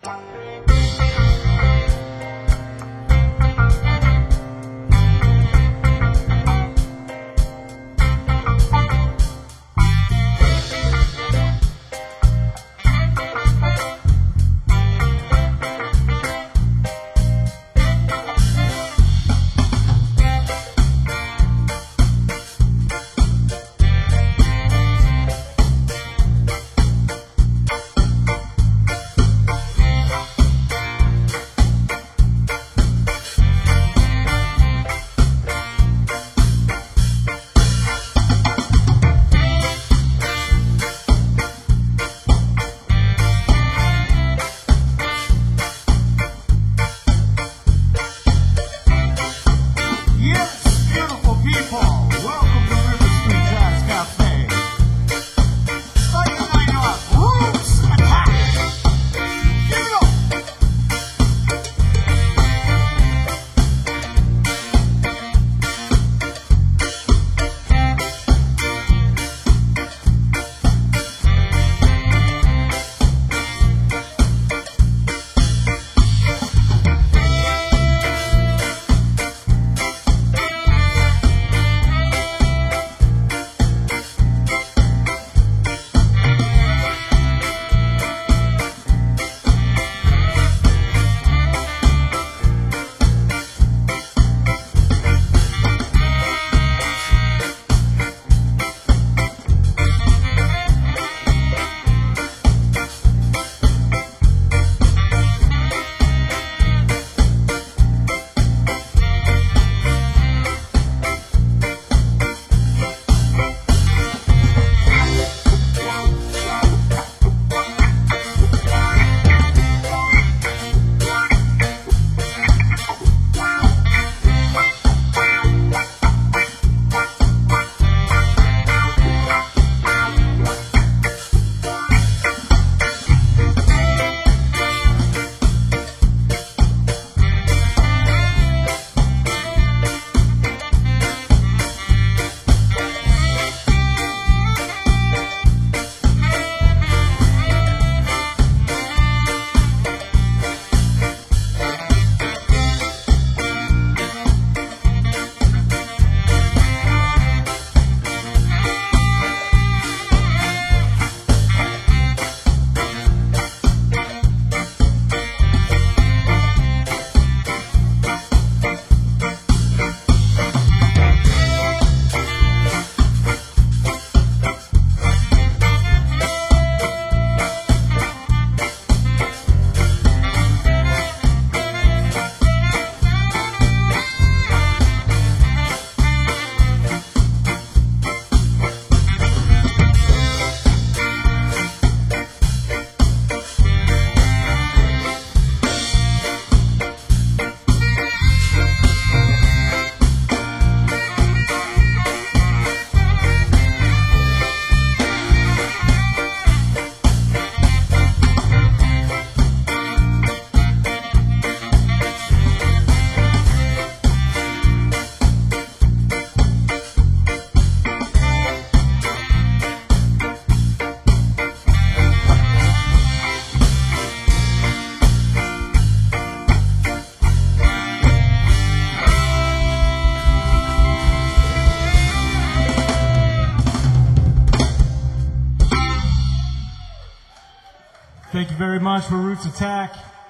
Thank you very much for Roots Attack.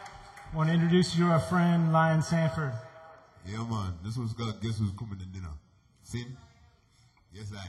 I want to introduce you to our friend, Lion Sanford. Yeah, man. This one's called Guess Who's Coming to Dinner. See? Yes, I.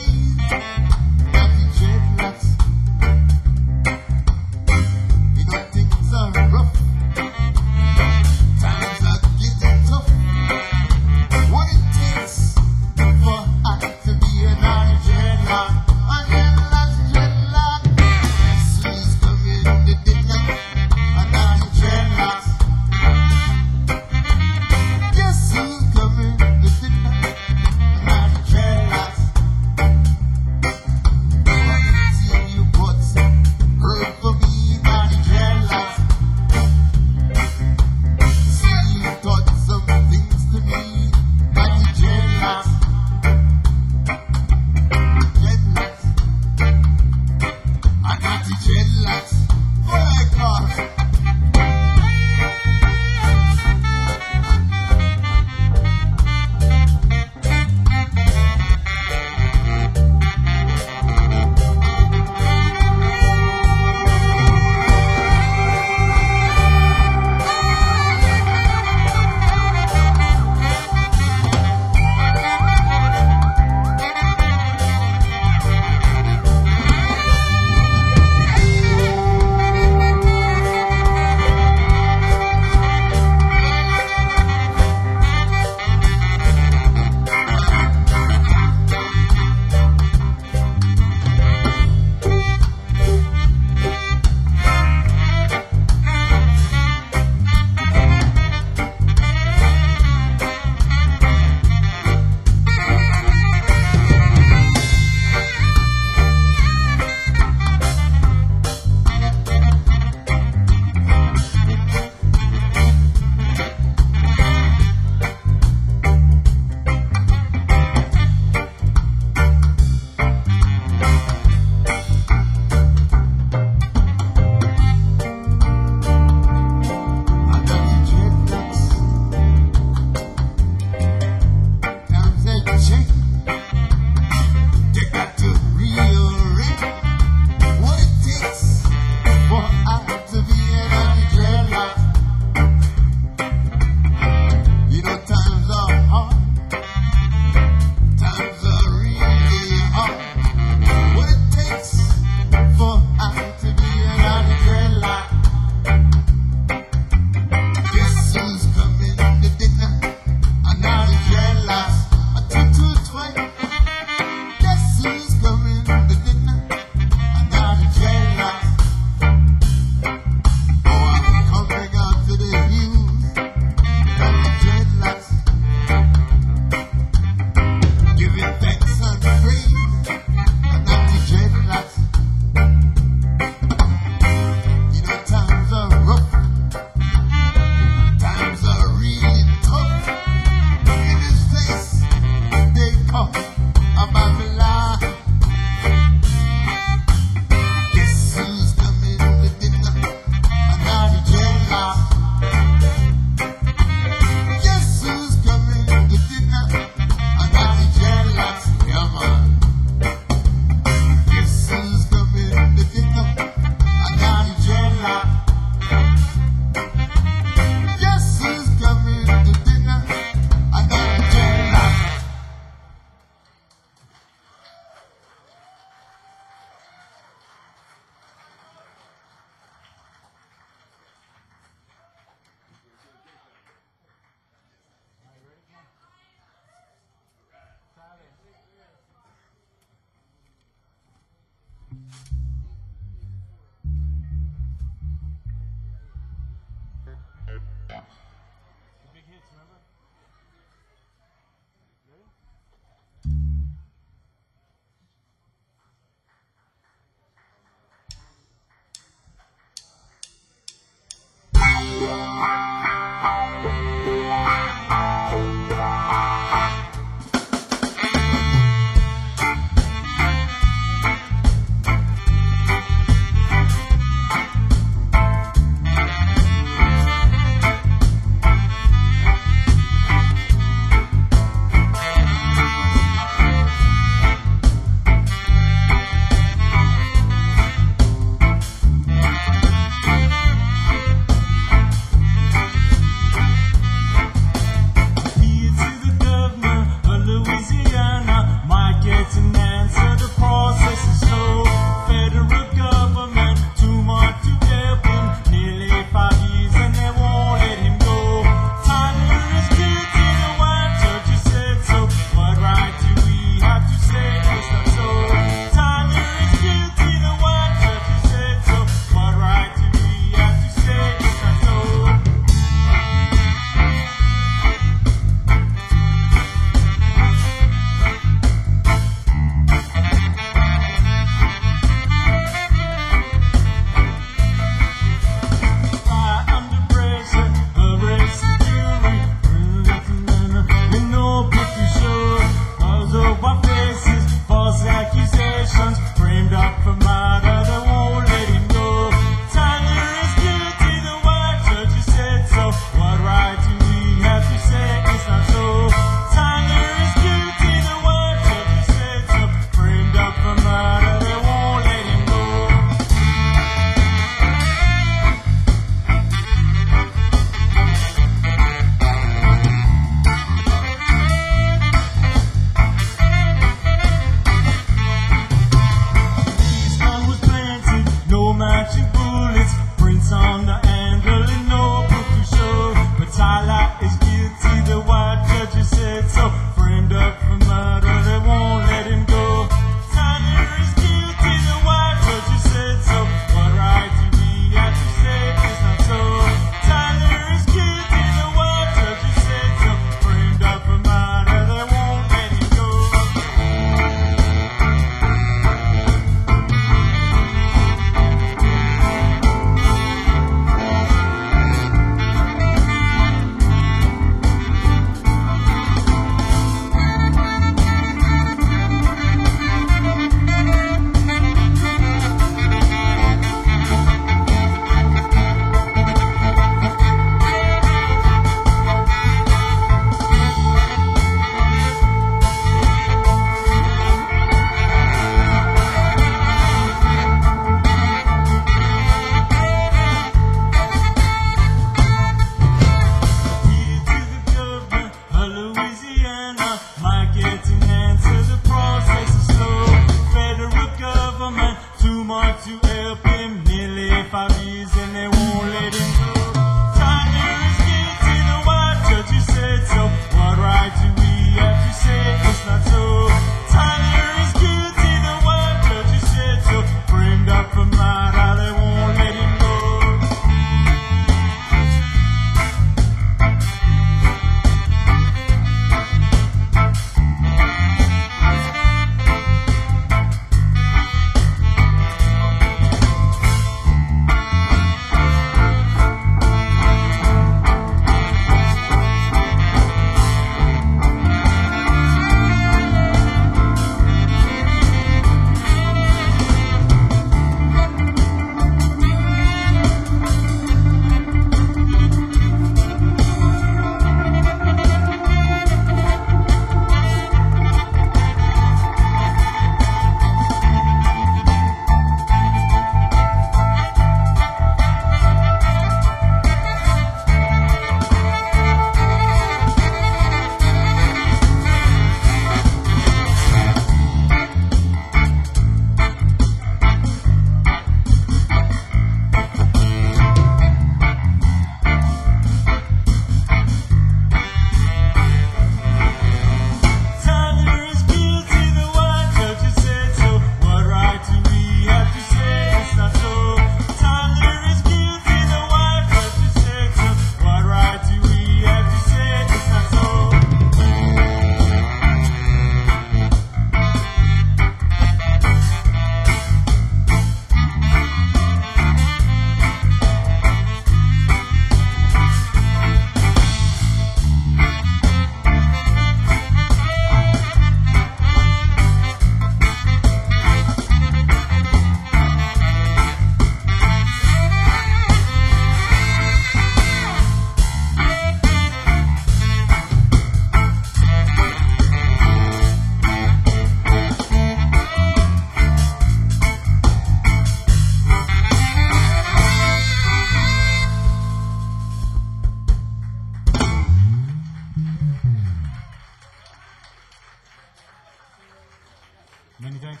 Many thanks.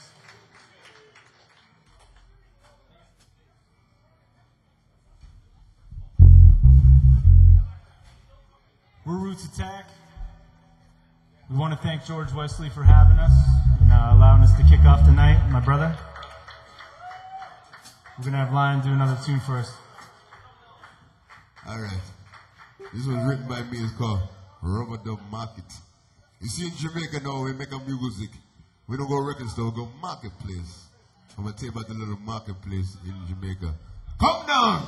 We're Roots Attack. We want to thank George Wesley for having us and allowing us to kick off tonight, my brother. We're going to have Lion do another tune for us. All right. This was written by me. It's called Rubber Dub Market. You see, in Jamaica now, we make a music. We don't go record store, we go marketplace. I'm going to tell you about the little marketplace in Jamaica. Come down!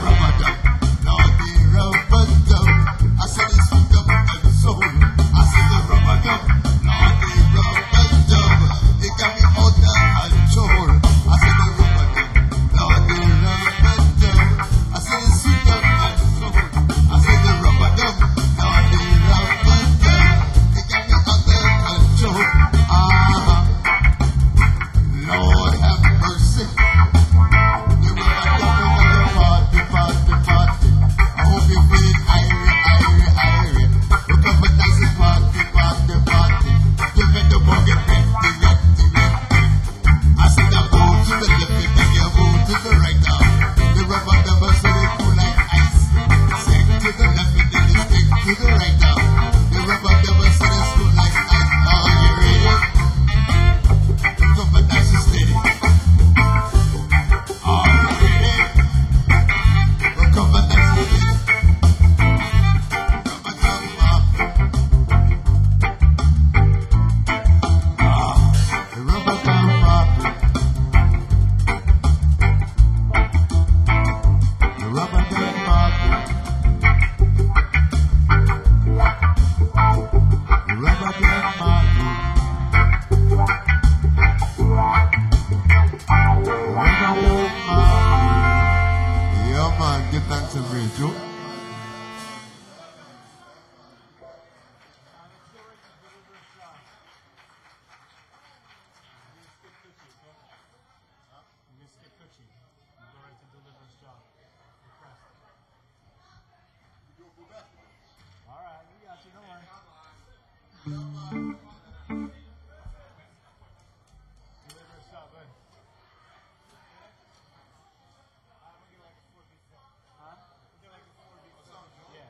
rubber dub. Lord, the rubber dub. I said it's sweet up and soul. I said the rubber dub. Lord, the rubber dub. It got me out of control. I said the rubber dub. Lord, the rubber dub. I said it's sweet up and soul. I said the rubber dub. Lord, the rubber dub. It got me out of control. Lord have mercy. You rubber dub over the party, party, party. I hope you feeling irie. Look up and dance it, party, party, party. Give me the boogie, ready. I said I move to the left and then you move to the right now. The rubber dubber so they cool like ice. Stick to the left and then you stick to the right now. The rubber dubber so they cool like ice. Are you ready? Look up and dance it steady. Are you ready? Look up and dance it steady. Rubber dubber. The rubber dubber. The rubber dubber. The rubber dubber. Yeah, man, give thanks and praise, Joe. All right, we got you. Don't worry. Deliverance shot, bud. Huh? Yeah.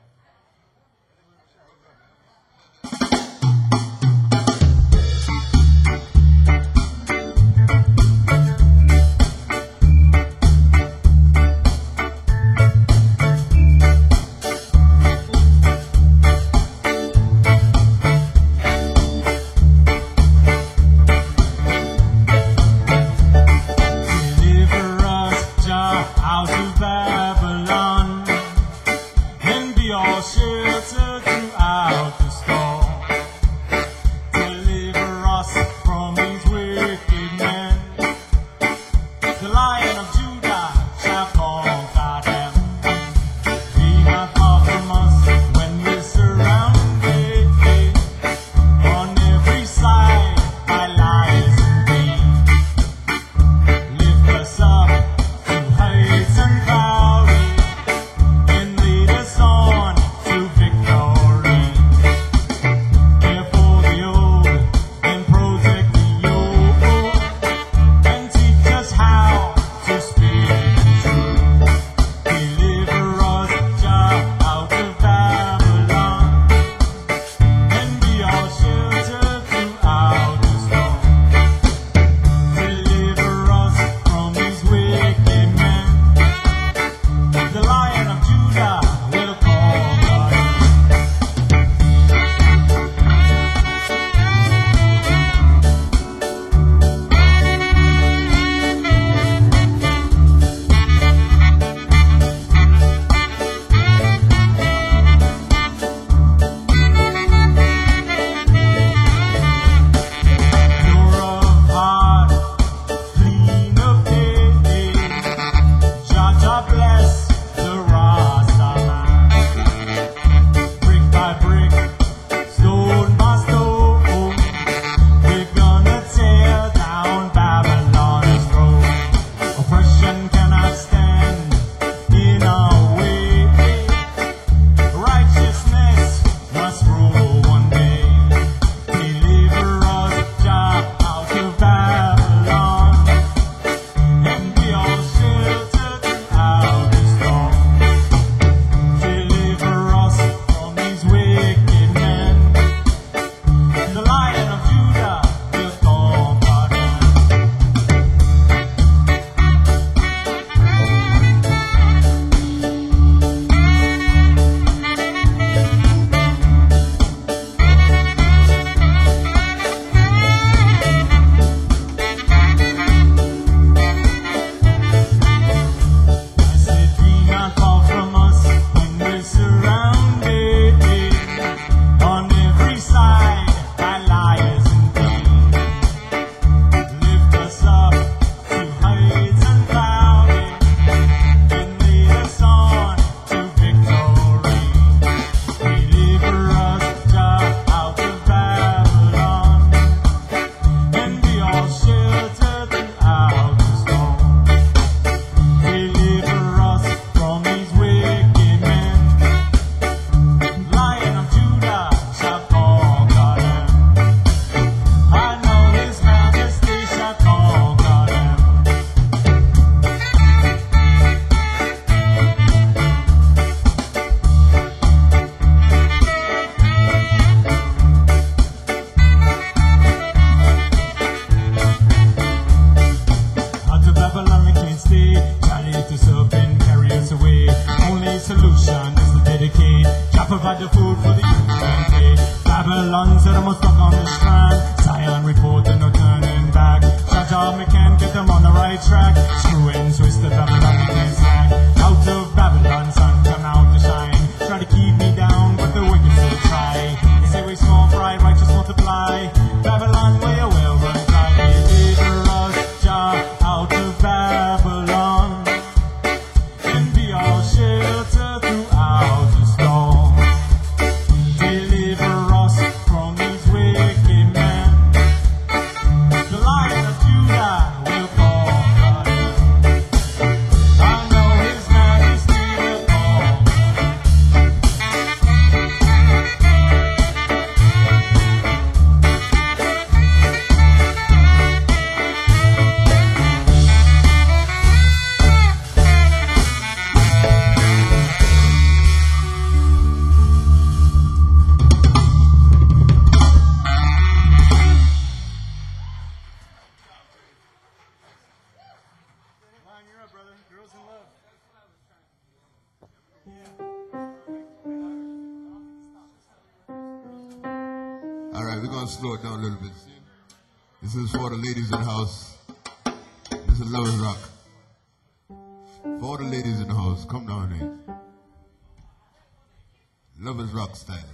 solution is to dedicate. Jah provide the food for the youth and play. Babylon said I must stuck on the strand. Zion report and no turning back. Jah me can get them on the right track. Screw and twist the Babylon they can't stand. Out of Babylon, sun come out to shine. Try to keep me down, but the wicked still try. They say we small fry, righteous multiply. Babylon, where you will run dry. Deliver us, Jah, out of Babylon. And be our shelter throughout the storm. Deliver us from these wicked men. The Lion of Judah will conquer them. I know His Majesty will come. Lion, you're up, brother. Girls in love. All right, we're gonna slow it down a little bit. This is for the ladies in the house. This is Lovers Rock. For all the ladies in the house, come down here. Lovers Rock style.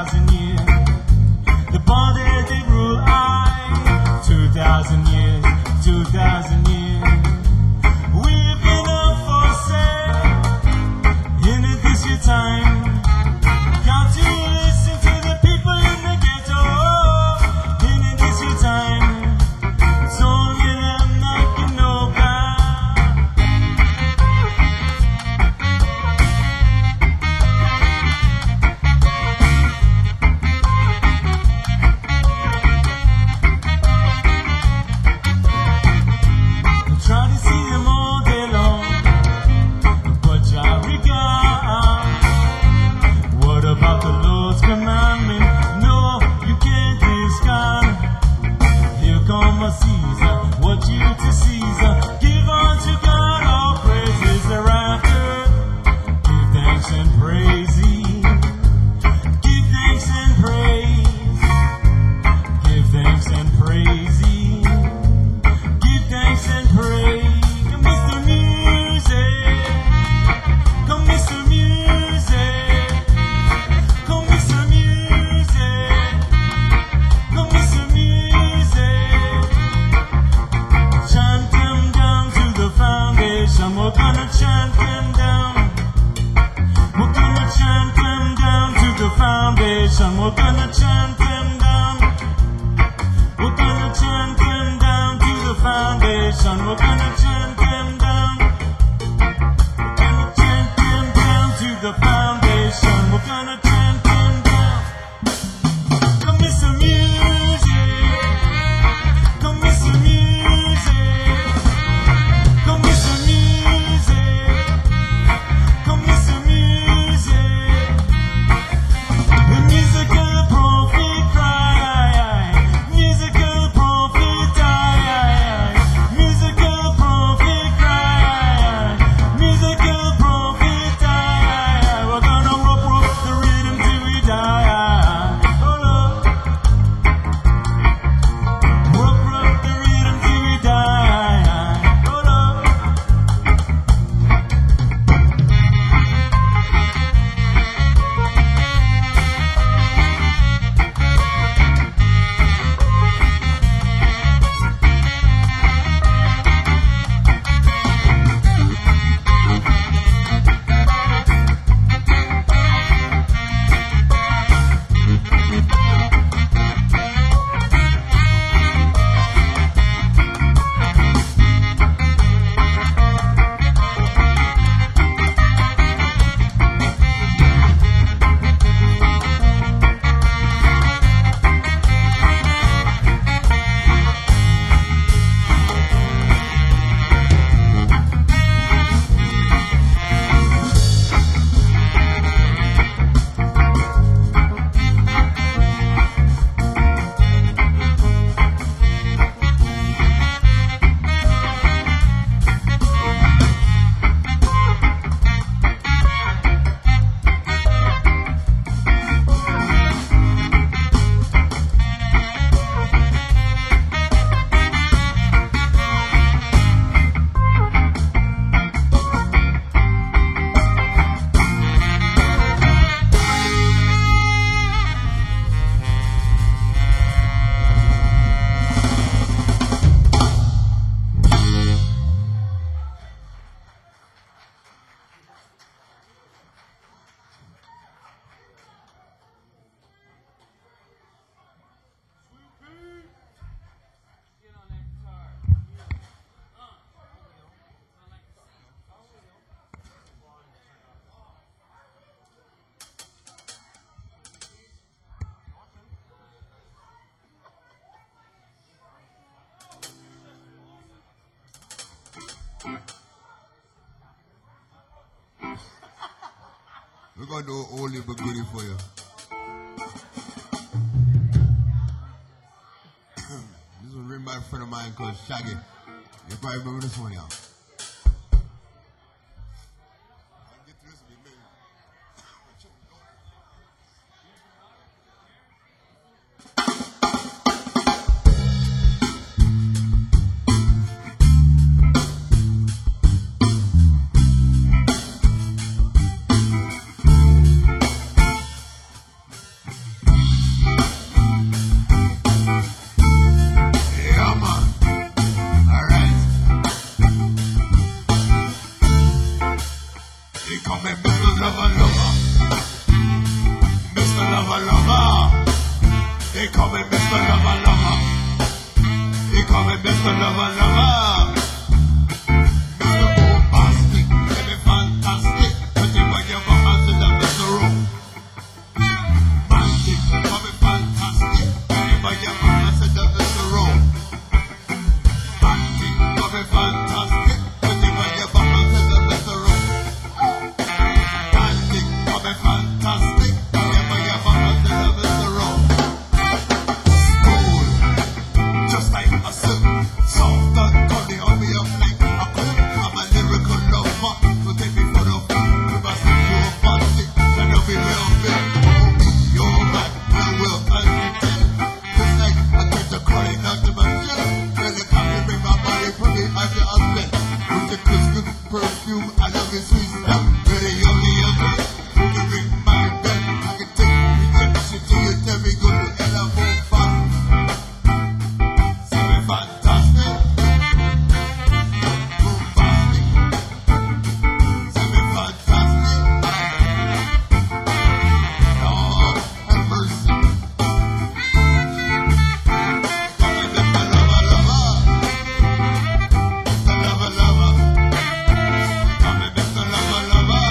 2,000 years. The borders they rule I. 2,000 years, 2,000 years. We've been up for sale in this year time. Got to listen to the people in the ghetto in this year time. It's only them that can know God. Try to see them all day long, but I regard. What about the Lord's commandment? No, you can't discard. Here come a Caesar, what you to Caesar? Give unto God all praises thereafter. Give thanks and praise Him. Give thanks and praise. Give thanks and praise Him. Give thanks and praise. Come, Mr. Music. Come, Mr. Music. Come, Mr. Music. Come, Mr. Music. Chant them down to the foundation. We're gonna chant them down. We're gonna chant them down to the foundation. We're gonna chant them down. We're gonna chant them down to the foundation. We're gonna chant them down. We're gonna chant them down to the foundation. We're gonna chant them down. Come, Mr. Music. Come, Mr. Music. Come, Mr. Music. Come, Mr. Music. The musical prophet cry. Musical prophet die. Musical prophet cry. Musical prophet die. We're gonna rope the rhythm till we die. Hold up. Rope the rhythm till we die. Hold up. We're gonna do a whole little goodie for you. This was written by a friend of mine called Shaggy. You probably remember this one, y'all. They call me Mr. Lover Lover. They call me Mr. Lover Lover. Mr. Bombastic, baby fantastic. Pretty boy, your mama's in the Mr. Room. Romantic, call me fantastic. Pretty boy, your mama's in the Mr. Room. Romantic, call me fantastic. Pretty boy, your mama's in the Mr. Room. Romantic, call me fantastic. Pretty boy, your mama's in the Mr. Room. Just like a silk, soft and curly on me up like a coat. I'm a lyrical lover, so take me for the fool. If I see you a fancy, then I'll be real big. You're right, well, as you tell. Just like I get the crying out to my chest. Really come to bring my body, put it as your husband. With the Christmas perfume, I love your sweet stuff. Really only other, you can ring my bell. I can take rejection till you tell me go to hell, I won't fast. Fantastic, bombastic, semi-fantastic. Lord have mercy. Call me Mr. Lover Lover, Mr. Lover Lover. Call me Mr. Lover Lover,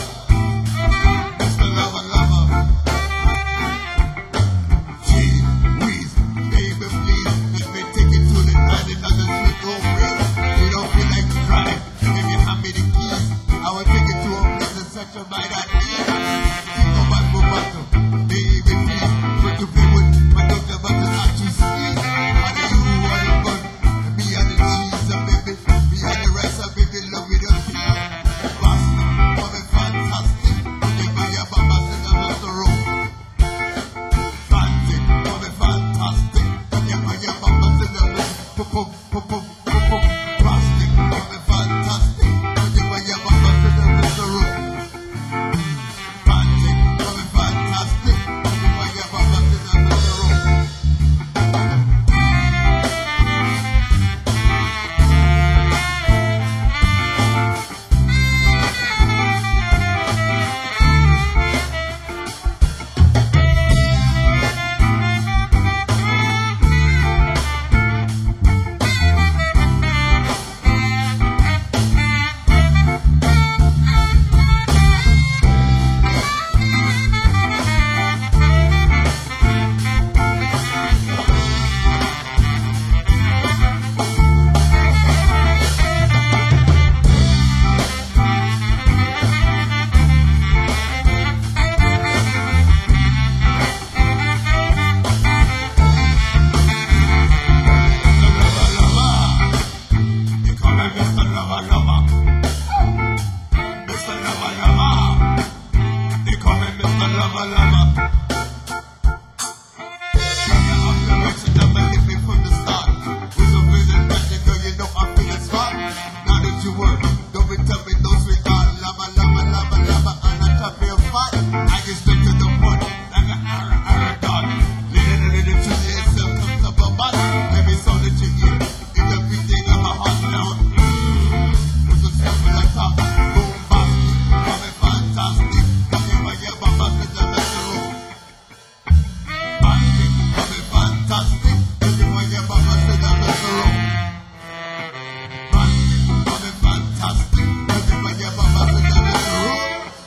Mr. Lover Lover. Gee whiz, baby please, let me take it to the night and not the sweet home breeze. You don't feel like crying, if you hand me the keys, I will take it to a place and set you by that ease. Think about Bobato, baby please, but to play with my doctor but to not you squeeze. And you are the bun, and me and the cheese, and baby, me and the rice, and baby love with your feet. Bastard, call me fantastic, you buy your mama in the Mr. Room. Fantastic, call me fantastic. You buy your mama in the Mr. Room. Plastic, call me fantastic. You buy your mama in the Mr. Room. Fantastic, call me fantastic. You buy your mama in the Mr. Room. Mr. Lover Lover. Mr. Lover Lover. They call me Mr. Lover Lover. You have the right to never leave me from the start. With a feeling that you know I feel it smart. Now that you work, don't be tell me no sweet God. Lava, lava, lava, lava, and I top your fight. I get straight to the point, like a dog. Little to the itself comes up a body. Every song that you hear, it's everything on my heart now. It's a simple like top, boom, bam, call me fantastic. Call me my your mama in the Mr. Room. Call me fantastic. Call me my your mama in the Mr. Room. Call me fantastic. Call me my your mama in the Mr. Room.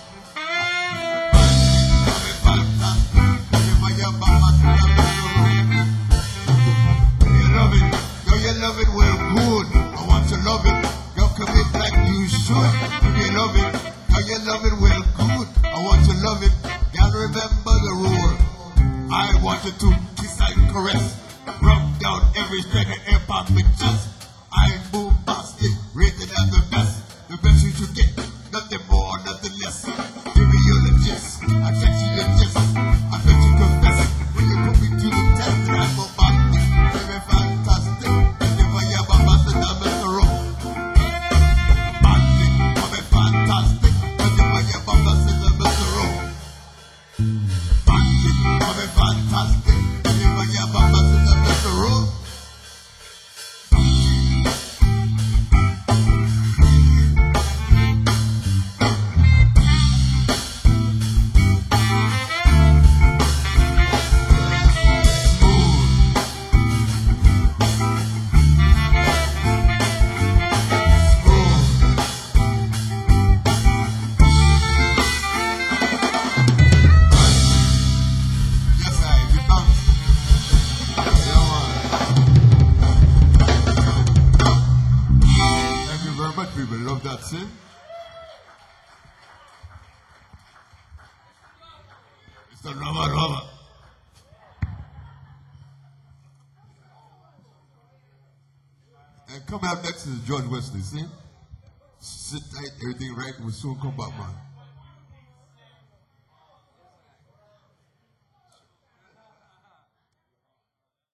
Call me fantastic. Call me my your mama in the Mr. Room. You love it, yo, you love it well good. I want to love it, yo, commit like you should. You love it, yo, you love it well good. I want to love it, y'all remember the rule. I want you to kiss and caress, rub down every string of hip hop with just. I'm bombastic, rated as the best you should get, nothing more, nothing less. Give me your gist, I check you your gist, I bet you confess when you put me to the test that I'm bombastic, very fantastic. If I have a master, I'm Mr. Room. Fantastic, call me fantastic. If I have a master, I'm Mr. Room. Fantastic, call me fantastic. If I have a master, I'm Mr. Room. That's it. Mr. Rubber. And coming up next is George Wesley. See? Sit tight, everything right, we'll soon come back, man.